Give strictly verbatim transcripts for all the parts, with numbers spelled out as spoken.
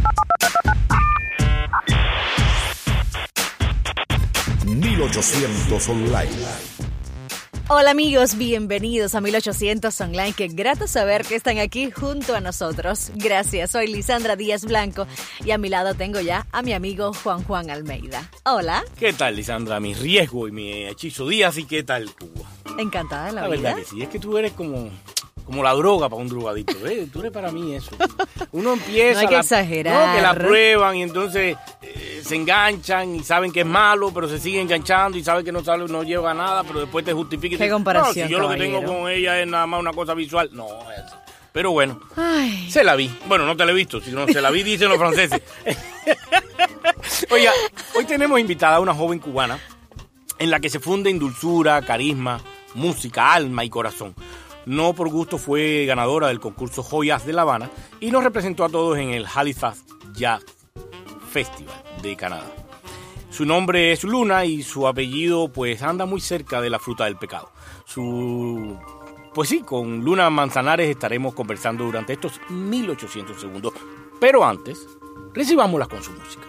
mil ochocientos Online. Hola amigos, bienvenidos a mil ochocientos Online. Qué grato saber que están aquí junto a nosotros. Gracias, soy Lisandra Díaz Blanco y a mi lado tengo ya a mi amigo Juan Juan Almeida. Hola. ¿Qué tal, Lisandra? Mi riesgo y mi hechizo Díaz, ¿y qué tal tú? Encantada de la, la vida. La verdad que sí, es que tú eres como... Como la droga para un drogadito, ¿eh? Tú eres para mí eso. Uno empieza... No hay que la, exagerar. No, que la prueban y entonces eh, se enganchan y saben que es malo, pero se siguen enganchando y saben que no sale, no lleva a nada, pero después te justifican. Qué comparación, no, si yo caballero. Lo que tengo con ella es nada más una cosa visual. No, es... Pero bueno, Ay. Se la vi. Bueno, no te la he visto, sino se la vi, dicen los franceses. Oiga, hoy tenemos invitada a una joven cubana en la que se funden dulzura, carisma, música, alma y corazón. No por gusto fue ganadora del concurso Joyas de La Habana y nos representó a todos en el Halifax Jazz Festival de Canadá. Su nombre es Luna y su apellido pues anda muy cerca de la fruta del pecado. Su... Pues sí, con Luna Manzanares estaremos conversando durante estos mil ochocientos segundos. Pero antes, recibámosla con su música.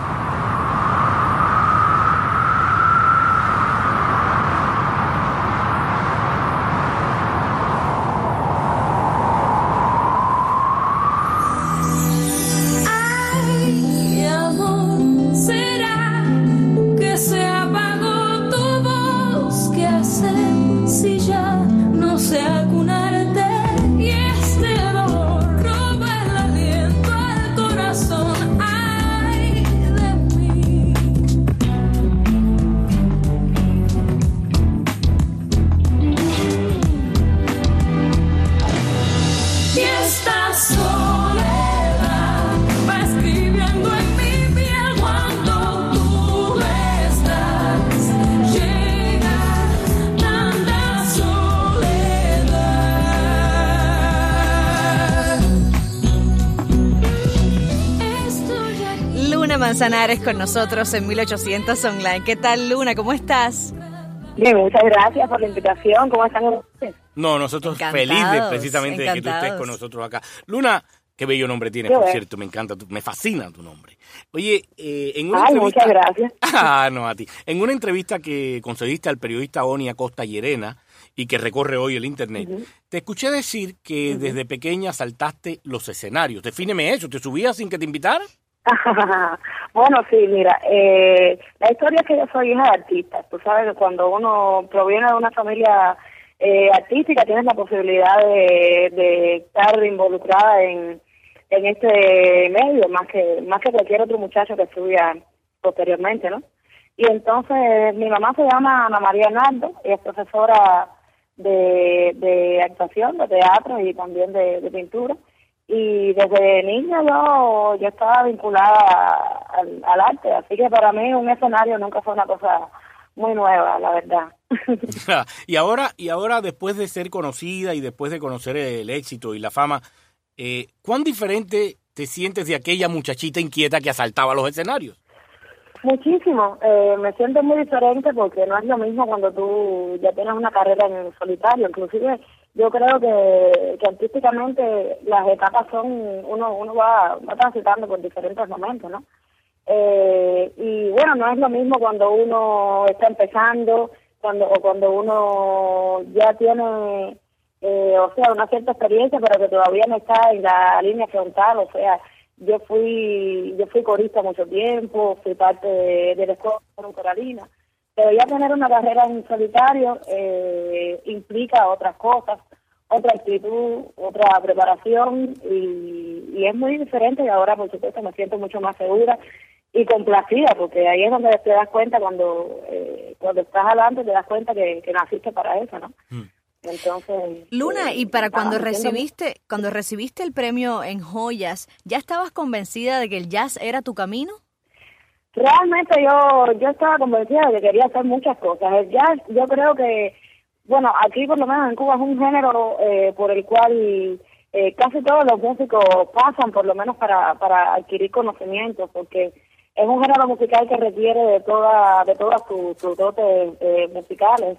Manzanares con nosotros en mil ochocientos Online. ¿Qué tal, Luna? ¿Cómo estás? Bien, muchas gracias por la invitación. ¿Cómo están ustedes? No, nosotros encantados, felices precisamente encantados. de que tú estés con nosotros acá. Luna, qué bello nombre tienes, Qué por bueno. cierto, me encanta, tu, me fascina tu nombre. Oye, eh, en una Ay, entrevista... muchas gracias. Ah, no, a ti. En una entrevista que concediste al periodista Oni Acosta Llerena y que recorre hoy el internet, uh-huh. te escuché decir que uh-huh. desde pequeña saltaste los escenarios. Defíneme eso, ¿te subías sin que te invitaran? Bueno, sí, mira, eh, la historia es que yo soy hija de artistas. Tú sabes que cuando uno proviene de una familia eh, artística tienes la posibilidad de, de estar involucrada en, en este medio más que más que cualquier otro muchacho que estudia posteriormente, ¿no? Y entonces mi mamá se llama Ana María Arnaldo, ella es profesora de, de actuación, de teatro y también de, de pintura. Y desde niña yo yo estaba vinculada al, al arte, así que para mí un escenario nunca fue una cosa muy nueva, la verdad. y ahora y ahora después de ser conocida y después de conocer el éxito y la fama, eh, ¿cuán diferente te sientes de aquella muchachita inquieta que asaltaba los escenarios? Muchísimo, eh, me siento muy diferente porque no es lo mismo cuando tú ya tienes una carrera en solitario, inclusive yo creo que, que artísticamente las etapas son, uno uno va, va transitando por diferentes momentos, ¿no? Eh, y bueno, no es lo mismo cuando uno está empezando, cuando o cuando uno ya tiene, eh, o sea, una cierta experiencia, pero que todavía no está en la línea frontal, o sea, yo fui yo fui corista mucho tiempo, fui parte de, de la escuela coralina. Pero ya tener una carrera en solitario eh, implica otras cosas, otra actitud, otra preparación y, y es muy diferente y ahora por supuesto me siento mucho más segura y complacida porque ahí es donde te das cuenta cuando eh, cuando estás adelante te das cuenta que, que naciste para eso, ¿no? Mm. Entonces, Luna, eh, y para cuando haciendo... recibiste cuando recibiste el premio en Joyas, ¿ya estabas convencida de que el jazz era tu camino? Realmente yo yo estaba convencida de que quería hacer muchas cosas. El jazz, yo creo que, bueno, aquí por lo menos en Cuba es un género eh, por el cual eh, casi todos los músicos pasan, por lo menos para para adquirir conocimientos, porque es un género musical que requiere de toda de todas sus su dotes eh, musicales.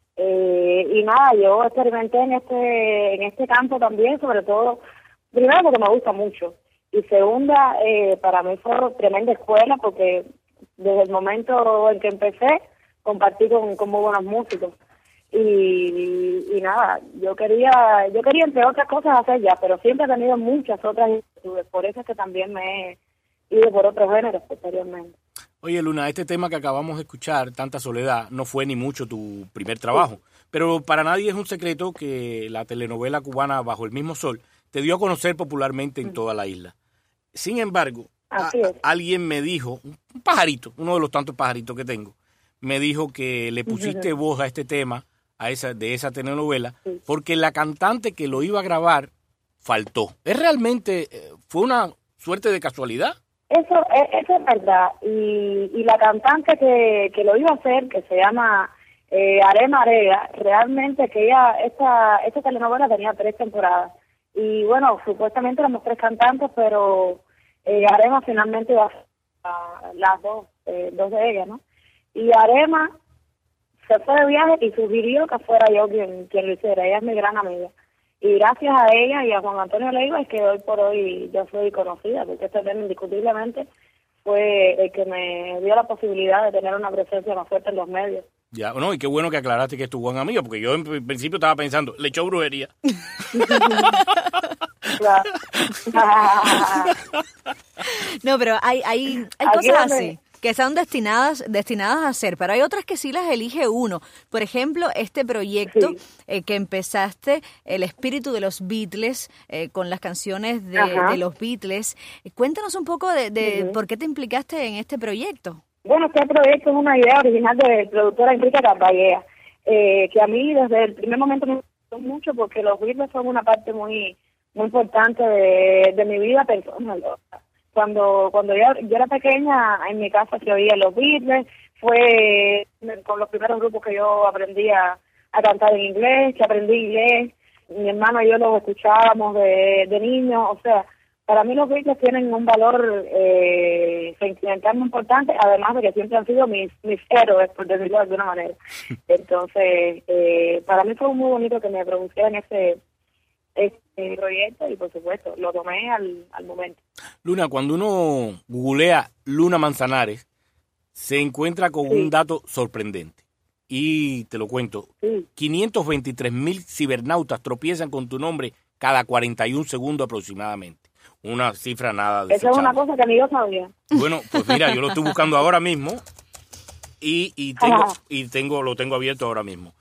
Eh, y nada, yo experimenté en este en este campo también, sobre todo, primero porque me gusta mucho. Y segunda, eh, para mí fue tremenda escuela porque desde el momento en que empecé compartí con, con muy buenos músicos. Y, y, y nada, yo quería, yo quería entre otras cosas hacer ya, pero siempre he tenido muchas otras inquietudes, por eso es que también me he ido por otros géneros posteriormente. Oye, Luna, este tema que acabamos de escuchar, Tanta Soledad, no fue ni mucho tu primer trabajo, sí. Pero para nadie es un secreto que la telenovela cubana Bajo el Mismo Sol te dio a conocer popularmente en mm. toda la isla. Sin embargo, a, a, alguien me dijo, un pajarito, uno de los tantos pajaritos que tengo, me dijo que le pusiste voz a este tema a esa de esa telenovela sí. porque la cantante que lo iba a grabar faltó. ¿Es realmente, fue una suerte de casualidad? Eso, eso es verdad. Y, y la cantante que, que lo iba a hacer, que se llama eh, Arema Arega, realmente que ella, esta, esta telenovela tenía tres temporadas. Y bueno, supuestamente éramos tres cantantes, pero eh, Arema finalmente iba a hacer uh, las dos, eh, dos de ellas, ¿no? Y Arema se fue de viaje y sugirió que fuera yo quien, quien lo hiciera. Ella es mi gran amiga. Y gracias a ella y a Juan Antonio Leiva es que hoy por hoy yo soy conocida, porque este tema indiscutiblemente fue el que me dio la posibilidad de tener una presencia más fuerte en los medios. Ya, no, y qué bueno que aclaraste que es tu buen amigo, porque yo en principio estaba pensando, le echó brujería. No, pero hay, hay, hay cosas así que son destinadas destinadas a ser, pero hay otras que sí las elige uno. Por ejemplo, este proyecto sí. eh, que empezaste, el espíritu de los Beatles, eh, con las canciones de, de los Beatles. Cuéntanos un poco de, de uh-huh. por qué te implicaste en este proyecto. Bueno, este proyecto es una idea original de productora Enrique Carballea, eh, que a mí desde el primer momento me gustó mucho porque los Beatles son una parte muy muy importante de, de mi vida personal. Cuando cuando yo, yo era pequeña, en mi casa se oía los Beatles, fue con los primeros grupos que yo aprendí a, a cantar en inglés, que aprendí inglés, mi hermano y yo los escuchábamos de, de niños, o sea, para mí los Beatles tienen un valor eh, sentimental muy importante, además de que siempre han sido mis, mis héroes, por decirlo de alguna manera. Entonces, eh, para mí fue muy bonito que me producieran ese... este proyecto y por supuesto lo tomé al, al momento. Luna, cuando uno googlea Luna Manzanares se encuentra con sí. un dato sorprendente y te lo cuento, sí. quinientos veintitrés mil cibernautas tropiezan con tu nombre cada cuarenta y un segundos aproximadamente, una cifra nada desechable. Esa es una cosa que ni yo sabía. Bueno, pues mira, yo lo estoy buscando ahora mismo y, y tengo Ajá. y tengo lo tengo abierto ahora mismo.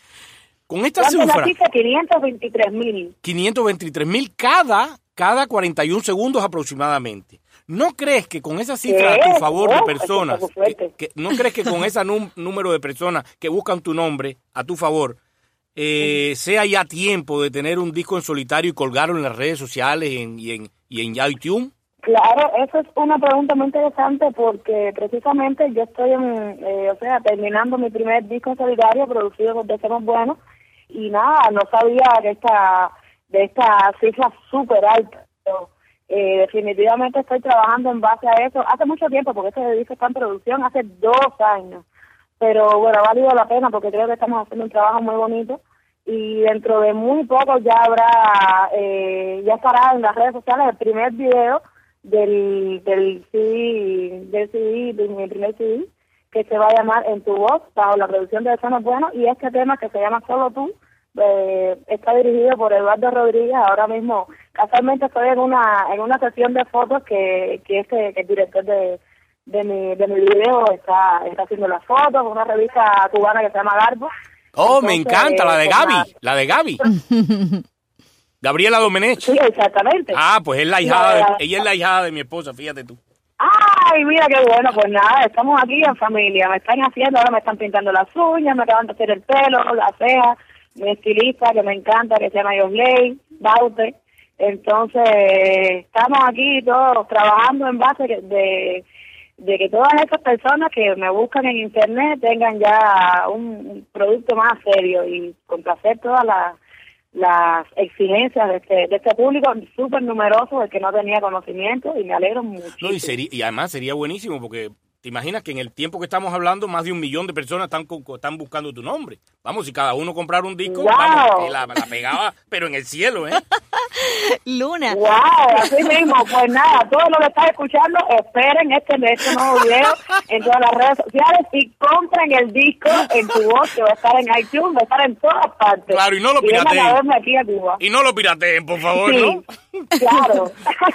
Con esta cifra, quinientos veintitrés mil. quinientos veintitrés mil cada, cada cuarenta y un segundos aproximadamente. ¿No crees que con esa cifra ¿Qué? a tu favor oh, de personas, que, que, no crees que con ese num, número de personas que buscan tu nombre a tu favor, eh, sea ya tiempo de tener un disco en solitario y colgarlo en las redes sociales y en, y en, y en iTunes? Claro, eso es una pregunta muy interesante porque precisamente yo estoy en, eh, o sea, terminando mi primer disco en solitario producido por Somos Buenos. Y nada, no sabía de esta, de esta cifra súper alta. Pero, eh, definitivamente estoy trabajando en base a eso. Hace mucho tiempo, porque este disco está en producción, hace dos años. Pero bueno, ha valido la pena porque creo que estamos haciendo un trabajo muy bonito. Y dentro de muy poco ya habrá, eh, ya estará en las redes sociales el primer video del, del C D, del C D, de mi primer C D, que se va a llamar En tu voz, bajo la producción de Somos Buenos, y este tema que se llama Solo tú, eh, está dirigido por Eduardo Rodríguez. Ahora mismo, casualmente estoy en una en una sesión de fotos que, que este que el director de, de mi de mi video está, está haciendo las fotos, una revista cubana que se llama Garbo. Oh, entonces, me encanta, la de Gaby, una... la de Gaby. Gabriela Domenech. Sí, exactamente. Ah, pues es la hijada, de, ella es la hijada de mi esposa, fíjate tú. Ay, mira qué bueno, pues nada, estamos aquí en familia, me están haciendo, ahora me están pintando las uñas, me acaban de hacer el pelo, las cejas, mi estilista que me encanta, que se llama Yosley, Baute, entonces estamos aquí todos trabajando en base de, de, de que todas estas personas que me buscan en internet tengan ya un producto más serio y complacer todas las las exigencias de este, de este público súper numeroso del que no tenía conocimiento y me alegro mucho. No, y, sería, y además sería buenísimo porque te imaginas que en el tiempo que estamos hablando, más de un millón de personas están, están buscando tu nombre. Vamos, si cada uno comprara un disco, wow. vamos, que la, la pegaba, pero en el cielo, ¿eh? Luna. ¡Wow! Así mismo. Pues nada, todos los que están escuchando, esperen este, este nuevo video en todas las redes sociales y compren el disco en tu voz, que va a estar en iTunes, va a estar en todas partes. Claro, y no lo y pirateen. A verme aquí a Cuba. Y no lo pirateen, por favor, sí, ¿no? Claro.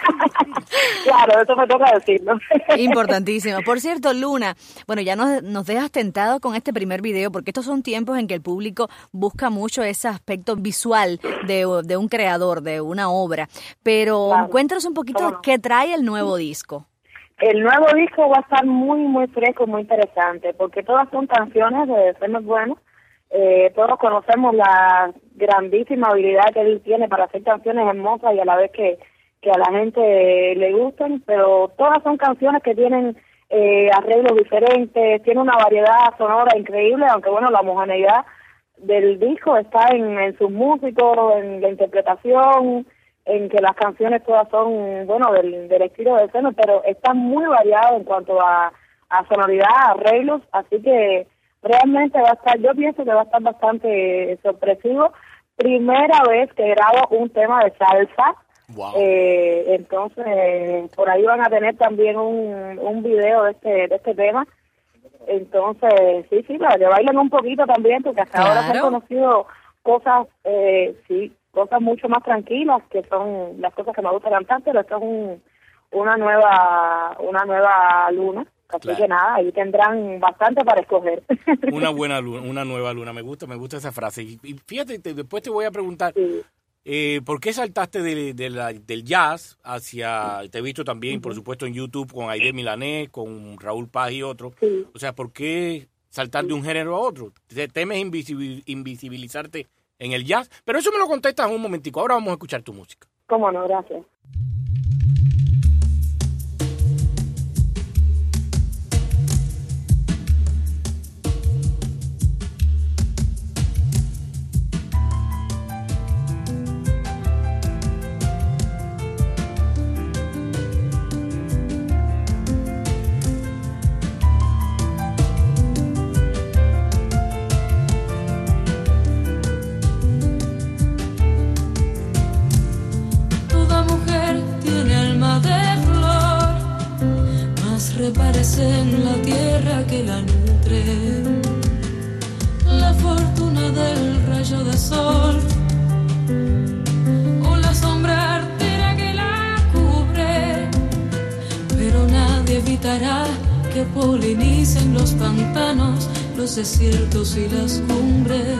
Claro, eso me toca decirlo. Importantísimo. Por cierto, Luna, bueno, ya nos, nos dejas tentado con este primer video, porque estos son tiempos en que el público busca mucho ese aspecto visual de, de un creador, de una obra. Pero claro. Cuéntanos un poquito no? qué trae el nuevo disco. El nuevo disco va a estar muy, muy fresco, muy interesante, porque todas son canciones de Fernando Bueno. Eh, todos conocemos la grandísima habilidad que él tiene para hacer canciones hermosas y a la vez que, que a la gente le gusten, pero todas son canciones que tienen eh, arreglos diferentes, tiene una variedad sonora increíble, aunque bueno, la homogeneidad del disco está en, en sus músicos, en la interpretación, en que las canciones todas son, bueno, del, del estilo de Seno, pero está muy variado en cuanto a, a sonoridad, a arreglos, así que realmente va a estar, yo pienso que va a estar bastante sorpresivo. Primera vez que grabo un tema de salsa. Wow. Eh, entonces, por ahí van a tener también un, un video de este, de este tema. Entonces, sí, sí, para que bailen un poquito también, porque hasta claro. ahora se han conocido cosas, eh, sí, cosas mucho más tranquilas, que son las cosas que me gusta cantar, pero esto es un, una nueva, una nueva luna. Así claro. que nada, ahí tendrán bastante para escoger. Una buena luna, una nueva luna, me gusta, me gusta esa frase. Y, y fíjate, te, después te voy a preguntar, sí. eh, ¿por qué saltaste de, de la, del jazz hacia, te he visto también, uh-huh. por supuesto, en YouTube con Aide Milanés, con Raúl Paz y otros, sí. o sea, ¿por qué saltar sí. de un género a otro? ¿Te temes invisibil, invisibilizarte en el jazz? Pero eso me lo contestas en un momentico, ahora vamos a escuchar tu música. Cómo no, gracias. En la tierra que la nutre, la fortuna del rayo de sol o la sombra artera que la cubre, pero nadie evitará que polinicen los pantanos, los desiertos y las cumbres.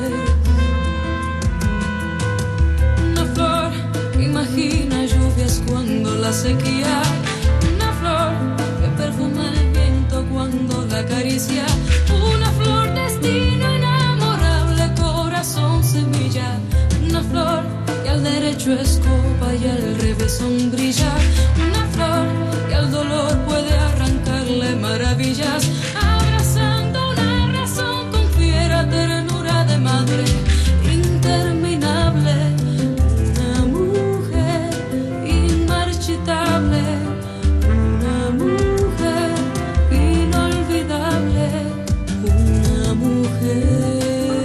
Una flor que imagina lluvias cuando la sequía, una flor que perfuma el viento cuando la acaricia, una flor destino enamorable, corazón semilla, una flor que al derecho es copa y al revés sombrilla, una flor que al dolor puede arrancarle maravillas, abrazando una razón con fiera ternura de madre interminable, una mujer inmarchitable, una mujer inolvidable, una mujer.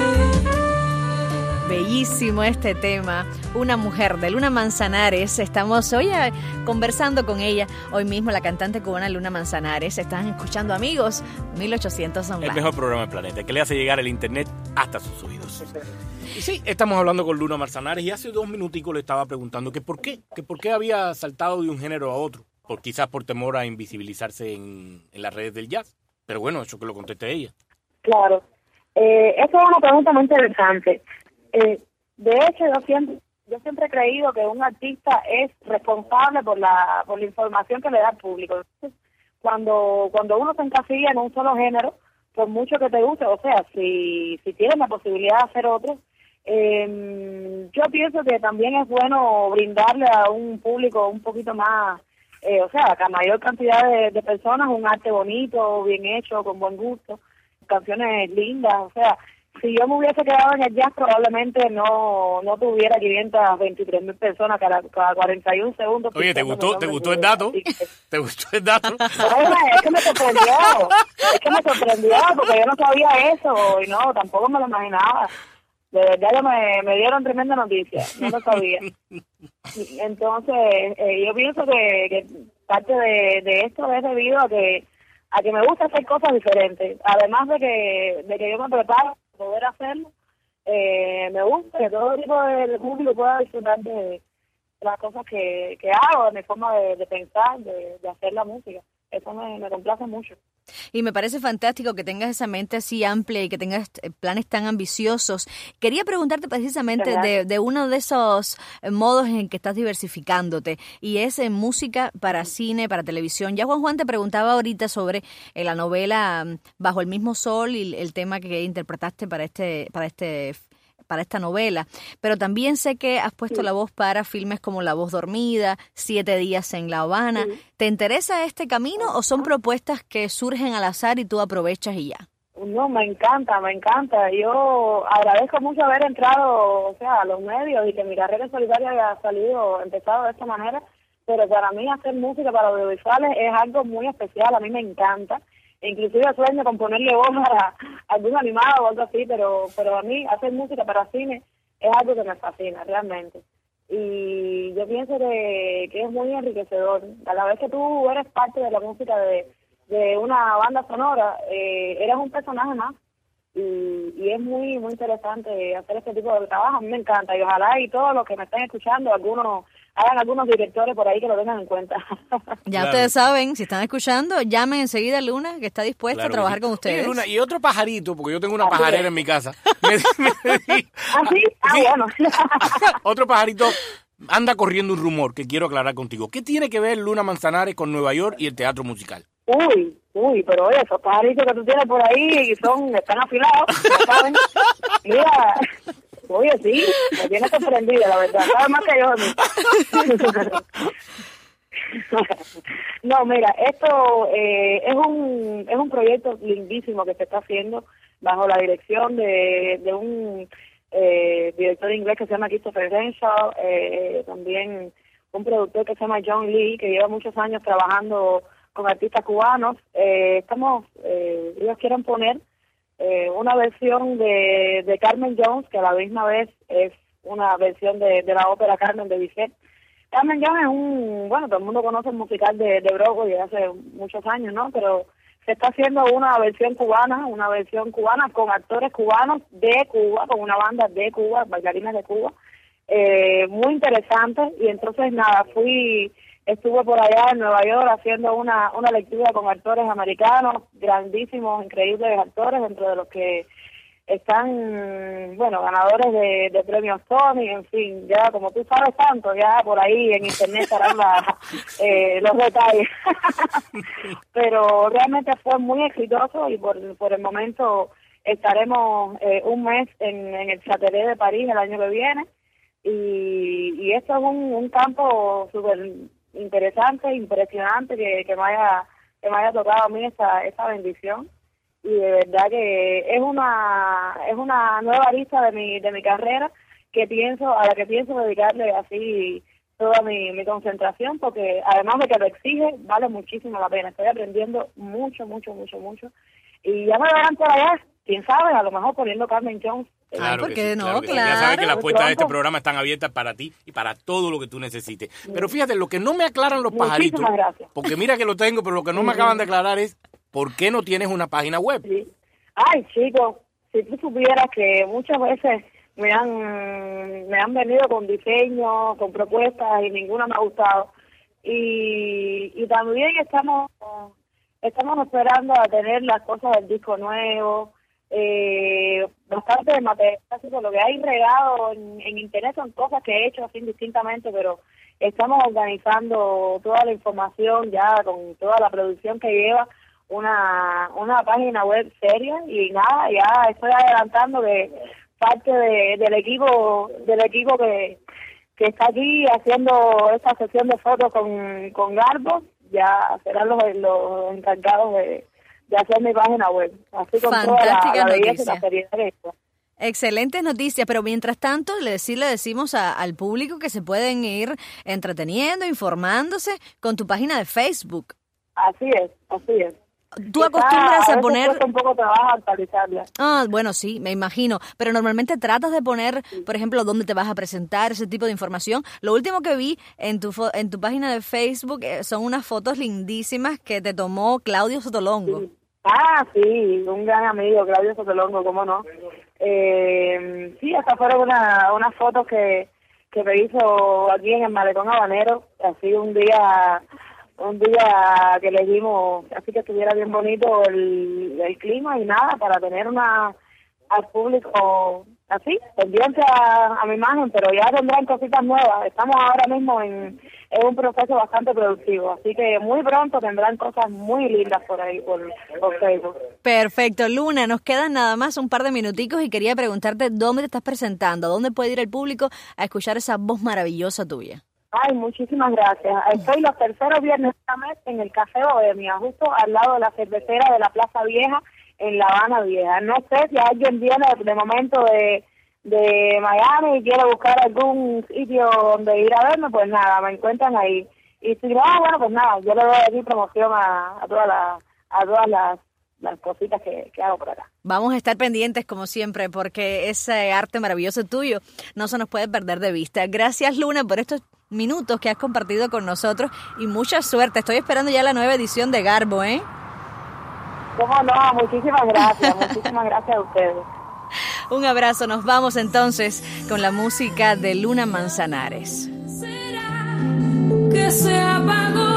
Bellísimo este tema, Una mujer, de Luna Manzanares. Estamos hoy eh, conversando con ella, hoy mismo la cantante cubana Luna Manzanares. Están escuchando, amigos, mil ochocientos Online. El mejor programa del planeta, que le hace llegar el internet hasta sus oídos. Y sí, estamos hablando con Luna Manzanares y hace dos minuticos le estaba preguntando que por qué, que por qué había saltado de un género a otro. Por, quizás por temor a invisibilizarse en, en las redes del jazz. Pero bueno, eso que lo conteste ella. Claro. Eh, esa es una pregunta muy interesante. Eh, de hecho, yo siempre, yo siempre he creído que un artista es responsable por la por la información que le da al público. Entonces, cuando cuando uno se encasilla en un solo género, por mucho que te guste, o sea, si si tienes la posibilidad de hacer otro, eh, yo pienso que también es bueno brindarle a un público un poquito más, eh, o sea, a mayor cantidad de, de personas, un arte bonito, bien hecho, con buen gusto, canciones lindas, o sea, si yo me hubiese quedado en el jazz, probablemente no no tuviera quinientas veintitrés mil personas cada, cada cuarenta y un segundos. Oye, ¿te gustó te gustó el dato? Que... ¿Te gustó el dato? Oye, es que me sorprendió, es que me sorprendió, porque yo no sabía eso, y no, tampoco me lo imaginaba. De verdad que me, me dieron tremenda noticia, no lo sabía. Entonces, eh, yo pienso que, que parte de, de esto es debido a que a que me gusta hacer cosas diferentes. Además de que de que yo me preparo para poder hacerlo, eh, me gusta que todo tipo de público pueda disfrutar de las cosas que, que hago, de mi forma de, de pensar, de, de hacer la música. Eso me, me complace mucho. Y me parece fantástico que tengas esa mente así amplia y que tengas planes tan ambiciosos. Quería preguntarte precisamente de, de uno de esos modos en que estás diversificándote, y es en música para cine, para televisión. Ya Juan Juan te preguntaba ahorita sobre eh, la novela Bajo el mismo sol y el tema que interpretaste para este para este para esta novela, pero también sé que has puesto sí. la voz para filmes como La voz dormida, Siete días en La Habana. Sí. ¿Te interesa este camino o son propuestas que surgen al azar y tú aprovechas y ya? No, me encanta, me encanta. Yo agradezco mucho haber entrado, o sea, a los medios y que mi carrera solitaria haya salido, empezado de esta manera, pero para mí hacer música para audiovisuales es algo muy especial, a mí me encanta. Inclusive sueño con ponerle voz a algún animado o algo así, pero pero a mí hacer música para cine es algo que me fascina realmente. Y yo pienso que, que es muy enriquecedor. A la vez que tú eres parte de la música de, de una banda sonora, eh, eres un personaje más. Y, y es muy muy interesante hacer este tipo de trabajo. A mí me encanta y ojalá y todos los que me estén escuchando, algunos hagan algunos directores por ahí que lo tengan en cuenta. Ya claro. Ustedes saben, si están escuchando, llamen enseguida a Luna, que está dispuesta claro, a trabajar sí. con ustedes. Oye, Luna, y otro pajarito, porque yo tengo una Así pajarera es. en mi casa. Me, me, me, ¿Ah, sí? Ah, sí. Bueno. Otro pajarito, anda corriendo un rumor que quiero aclarar contigo. ¿Qué tiene que ver Luna Manzanares con Nueva York y el teatro musical? Uy, uy, pero oye, esos pajaritos que tú tienes por ahí son, están afilados, ¿no saben? Mira, oye, sí, me tiene sorprendida, la verdad, sabes más que yo de mí. No, mira, esto eh, es un es un proyecto lindísimo que se está haciendo bajo la dirección de, de un eh, director inglés que se llama Christopher Renshaw, eh, también un productor que se llama John Lee, que lleva muchos años trabajando con artistas cubanos. Eh, estamos, eh, ellos quieren poner eh, una versión de, de Carmen Jones, que a la misma vez es una versión de, de la ópera Carmen de Bizet. Carmen Jones es un, bueno, todo el mundo conoce el musical de, de Broadway de hace muchos años, ¿no? Pero se está haciendo una versión cubana, una versión cubana con actores cubanos de Cuba, con una banda de Cuba, bailarines de Cuba, eh, muy interesante. Y entonces, nada, fui... Estuve por allá en Nueva York haciendo una una lectura con actores americanos, grandísimos, increíbles actores, dentro de los que están, bueno, ganadores de, de premios Tony, en fin, ya como tú sabes tanto, ya por ahí en internet estarán la, eh, los detalles. Pero realmente fue muy exitoso y por, por el momento estaremos eh, un mes en, en el Châtelet de París el año que viene y, y esto es un, un campo súper interesante, impresionante que, que me haya que me haya tocado a mí esa esa bendición y de verdad que es una es una nueva arista de mi de mi carrera que pienso a la que pienso dedicarle así toda mi, mi concentración, porque además de que lo exige vale muchísimo la pena. Estoy aprendiendo mucho mucho mucho mucho y ya me verán por allá, quién sabe, a lo mejor poniendo Carmen Jones. Claro, ¿por qué sí, no? Claro, que claro. Sí. Ya sabes que las puertas de este programa están abiertas para ti y para todo lo que tú necesites. Sí. Pero fíjate, lo que no me aclaran los pajaritos, gracias. Porque mira que lo tengo, pero lo que no sí. me acaban de aclarar es ¿por qué no tienes una página web? Sí. Ay, chicos, si tú supieras que muchas veces me han me han venido con diseños, con propuestas y ninguna me ha gustado. Y, y también estamos estamos esperando a tener las cosas del disco nuevo. Eh, bastante de material, así que lo que hay regado en, en internet son cosas que he hecho así distintamente, pero estamos organizando toda la información ya con toda la producción que lleva una una página web seria y nada, ya estoy adelantando que parte de, del equipo del equipo que, que está aquí haciendo esta sesión de fotos con, con Garbo, ya serán los, los encargados de de hacer mi página web, así con Fantástica toda la, la belleza y la noticia. seriedad que está. Excelentes noticias, pero mientras tanto le, sí le decimos a, al público que se pueden ir entreteniendo, informándose con tu página de Facebook. Así es, así es. ¿Tú acostumbras a, a poner...? Cuesta un poco trabajo actualizarla. Ah, bueno, sí, me imagino. Pero normalmente tratas de poner, sí. por ejemplo, dónde te vas a presentar, ese tipo de información. Lo último que vi en tu fo- en tu página de Facebook eh, son unas fotos lindísimas que te tomó Claudio Sotolongo. Sí. Ah, sí, un gran amigo, Claudio Sotolongo, ¿cómo no? Eh, sí, esas fueron una, unas fotos que, que me hizo aquí en el Malecón Habanero. Así un día... un día que elegimos, así que estuviera bien bonito el, el clima y nada, para tener una al público así, pendiente a, a mi imagen, pero ya tendrán cositas nuevas. Estamos ahora mismo en, en un proceso bastante productivo, así que muy pronto tendrán cosas muy lindas por ahí, por, por Facebook. Perfecto, Luna, nos quedan nada más un par de minuticos y quería preguntarte dónde te estás presentando, dónde puede ir el público a escuchar esa voz maravillosa tuya. Ay, muchísimas gracias. Estoy los terceros viernes de mes en el Café Bohemia, justo al lado de la cervecera de la Plaza Vieja, en La Habana Vieja. No sé si alguien viene de momento de, de Miami y quiere buscar algún sitio donde ir a verme, pues nada, me encuentran ahí. Y si no, bueno, pues nada, yo le doy aquí promoción a, a todas las a todas las, las cositas que, que hago por acá. Vamos a estar pendientes como siempre porque ese arte maravilloso tuyo no se nos puede perder de vista. Gracias, Luna, por estos minutos que has compartido con nosotros y mucha suerte. Estoy esperando ya la nueva edición de Garbo, ¿eh? ¿Cómo no? Muchísimas gracias, muchísimas gracias a ustedes. Un abrazo, nos vamos entonces con la música de Luna Manzanares. ¿Será que se apagó?